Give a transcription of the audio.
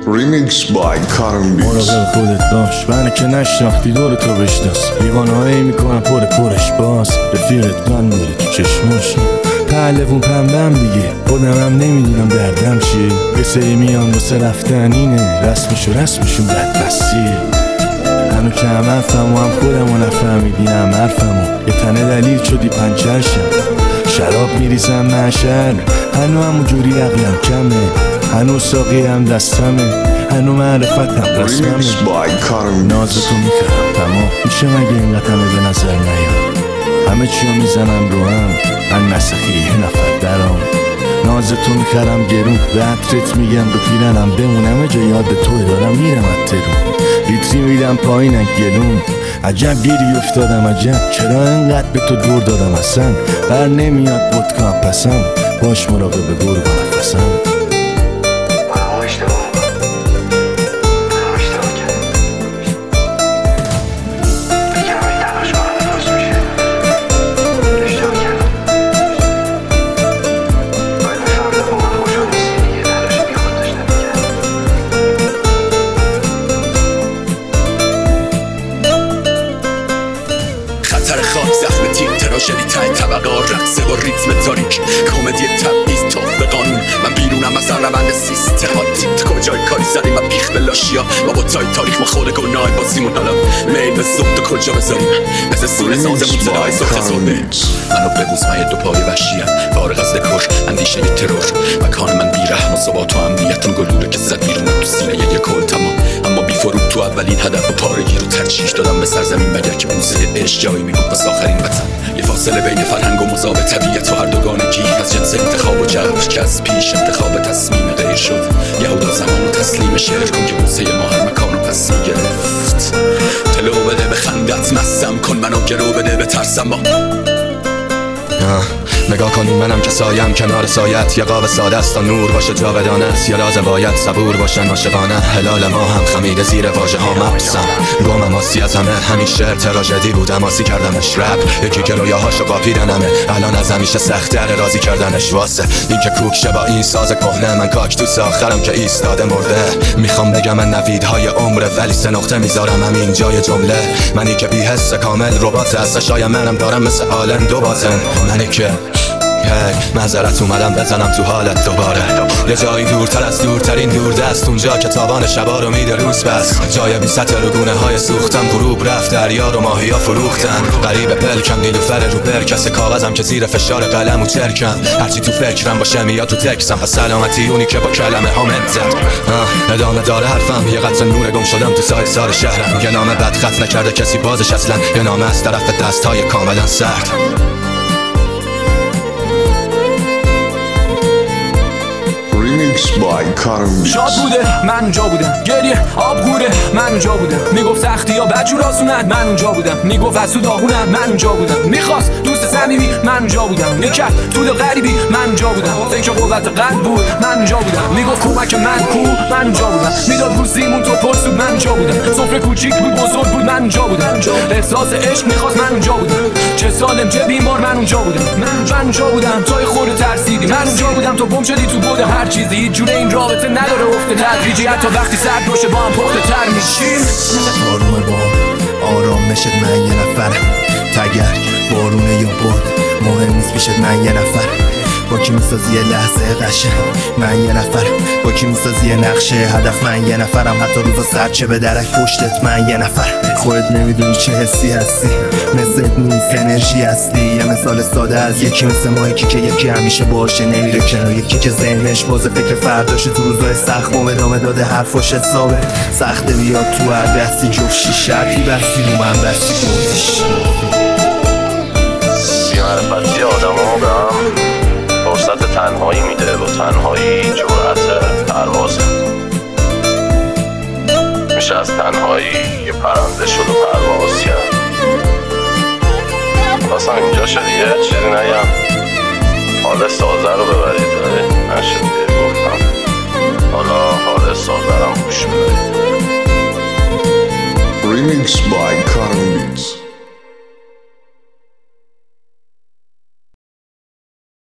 Remix by Karim Beats. مراقب خودت باش، منو که نشناختی دور تو بشناس. دیوانهایی میکنم پرش باز، رفیقت من میره تو چشماش. پهلوون پنبم دیگه، خودم هم نمیدونم دردم چیه. یه سری میان واسه رفتن اینه، رسمشون بدبستیه. هنو که هم حرفم و هم خودمو نفهمیدی هم حرفمو. یه تنه دلیل شدی پنچر شم، شراب میریزم معشر. هنو همون جوری عقلم کمه، هنو ساقی هم دستمه، هنو معرفتم رسممه. نازتو میکرم تمام میشه مگه این قطمه به نظر نیام. همه چیو میزنم رو هم، من نسخی یه نفر درام. نازتو میکرم گرون، به عطرت میگم رو پیرنم بمونم. جا یاد توی دارم میرم اترون، لیتری میدم پایینم گلون. عجب گیری افتادم عجب، چرا انقدر به تو دور دادم اصلا. بر نمیاد بودکام پسم، باش مراقب گور با نفسم. زخم تیر تراژدی تای طبقه ها، رقصه با ریتم تاریک، کمدی تبعیض طبق قانون. من بیرونم از روند سیستماتیک، کجای کاری زدیم و بیخ به لاشیا. ما با تای تاریخ ما خود گناه بازیمون، حالا میل به زبط و کجا بذاریم. مثل سونه سازمون صدای سرخ زربه. منو ببوز من یه دو پای وحشیم، فارغ از دکور اندیشه ترور. مکان من بیرحم و ثبات و امنیتم گلوله که زد بیرون تو سینه یه کل تمام. اما بی فرود تو اولین هدف و پارگی رو ترجیح دادم به سرزمین، مگر که بوزه عشق جایی میبود واسه آخرین وطن. یه فاصله بین فرهنگ و مذاب طبیعت و هر دوگانگی، از جنس انتخاب و جبر که از پیش انتخاب تصمیم غیر شد. یهودا زمان و تسلیم شعر کن که بوسه ما هر مکان رو پس میگرفت. تلو بده به خندت مستم کن، منو گرو بده به ترسم با نگاه کنیم منم که سایم کنار سایت. یه قاب ساده است تا نور باشه جاودانه است، یه راز باید صبور باشه عاشقانه. هلال ما هم خمیده زیر واژه ها مبسم، گمم آسی از همه. همین شعر تراژدی بودم آسی کردمش رپ. یکی که رویاهاشو قاپیدنمه، الان از همیشه سخت‌تر راضی کردنش. واسه این که کوکشه با این ساز کهنه، من کاکتوس آخرم که ایستاده مرده. میخوام بگم من نویدهای عمره، ولی 3 نقطه میذارم همین جای جمله. منی که بی حس کامل ربات هست، شاید منم دارم مثل آلن دو باطن. منی که معذرت اومدم بزنم تو حالت دوباره. یه جایی دورتر از دورترین دوردست، اونجا که تابان شبا رو میده روز بس. جای بی سطر و گونه های سوختم، غروب رفت دریا رو ماهیا فروختن. غریب پلکم نیلوفر رو برکس کاغذم که زیر فشار قلم و چرکم. هرچی تو فکرم باشه میاد تو تکسم، پس سلامتی اونی که با کلمه ها منزد. ادامه داره حرفم، یه قطع نور گم شدم تو سای سار شهرم. یه نامه بد خط نکرده کسی بازش اصلا، یه نامه از طرف دست های کاملا سرد. شاد بوده من اونجا بودم، گریه آب گوره من اونجا بودم. میگفت سختی یا بدجور آسونت من اونجا بودم. میگفت از تو داغونم من اونجا بودم. میخواست دوست صمیمی من اونجا بودم. میکرد طول غریبی من اونجا بودم. فکر قوت قلب بود من اونجا بودم. میگفت کمک من کو من اونجا بودم. میداد روزیمون تو پرسود من اونجا بودم. سفره کوچیک بود بزرگ بود من اونجا بودم. احساس عشق میخواست من اونجا بودم. چه سالم چه بیمار من اونجا بودم. من اونجا بودم توی خورده ترسیدی. من اونجا بودم تو گم شدی تو بود هر چیزی. هیچ جوره این رابطه نداره افت تدریجی، حتی وقتی سرد باشه با هم پخته تر میشیم. آرومه با آرامشت من یه نفرم، تگرگ بارونه یا باد مهم نیست پیشت من یه نفرم. با کی میسازی یه لحظه قشنگ من یه نفرم، با کی میسازی یه نقشه هدف من یه نفرم. حتی روزا سرد چه به درک پشتت من یه نفر. خودت نمیدونی چه حسی هستی، مثلت نیست انرژی هستی. یه مثال ساده از یکی مثل ما، یکی که یکی همیشه باشه نمیره کنار، یکی که ذهنش بازه فکر فرداشه تو روزای سخت. و ادامه داده حرفاش حسابه سخته بیاد تو هر دستی جفت شیشتی بستی رو من بستی بودیش. بی‌معرفتی آدم ها به هم فرصت تنهایی میده و تنهایی جرأت پروازه. میشه از تنهایی یه پرنده شد و پرواز کرد. خواستم اینجا شد یه چیزی نگم، حال سازه رو ببرید ولی نشد دیگه. گفتم حالا حال سازه رو گوش ببرید. Remix by Karim